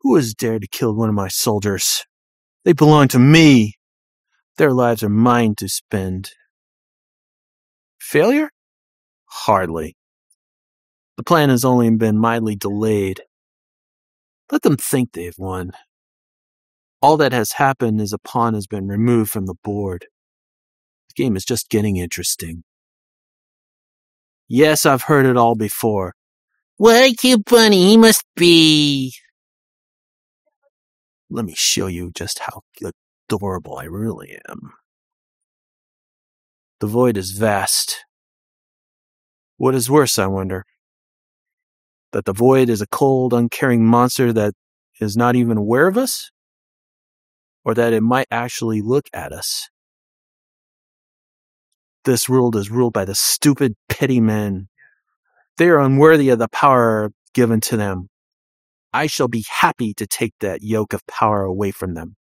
Who has dared to kill one of my soldiers? They belong to me. Their lives are mine to spend. Failure? Hardly. The plan has only been mildly delayed. Let them think they've won. All that has happened is a pawn has been removed from the board. The game is just getting interesting. Yes, I've heard it all before. What a cute bunny he must be. Let me show you just how adorable I really am. The void is vast. What is worse, I wonder? That the void is a cold, uncaring monster that is not even aware of us? Or that it might actually look at us? This world is ruled by the stupid, petty men. They are unworthy of the power given to them. I shall be happy to take that yoke of power away from them.